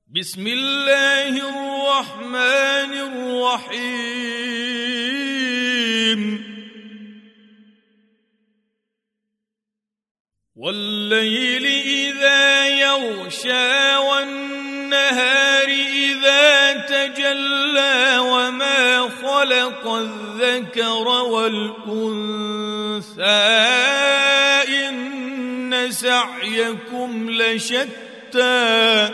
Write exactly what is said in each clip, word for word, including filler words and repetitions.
بسم الله الرحمن الرحيم والليل إذا يغشى والنهار إذا تجلى وما خلق الذكر والأنثى إن سعيكم لشتى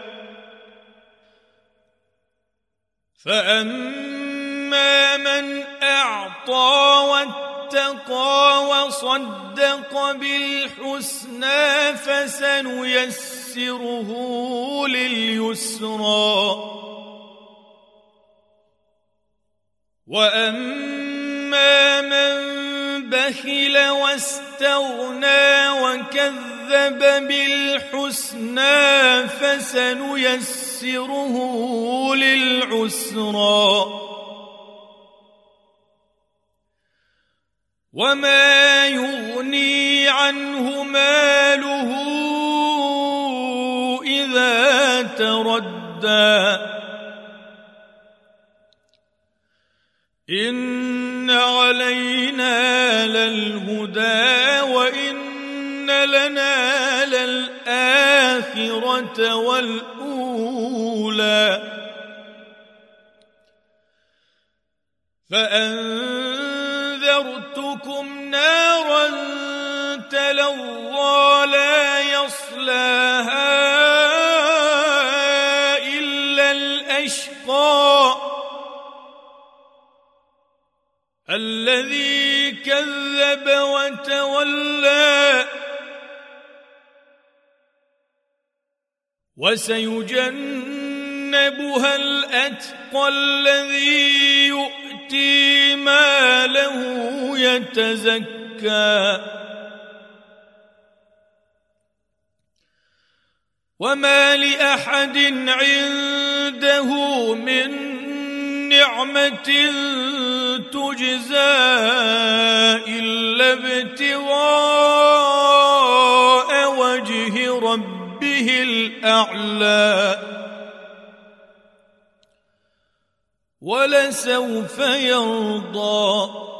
فأما من أعطى واتقى وصدق بالحسنى فسنيسره لليسرى وأما من بخل واستغنى وكذب بالحسنى فسنيسره للعسرى وما يغني عنه ماله إذا تردى إن علينا للهدى وإن لنا للآخرة والأولى فأنذرتكم نارا تلظى لا يصلاها إلا الأشقى الذي كذب وتولى وسيجنبها الأتقى الذي يؤتي ماله يتزكى وما لأحد عنده من نعمة تجزى إلا ابتغاء وجه ربه الأعلى ولسوف يرضى.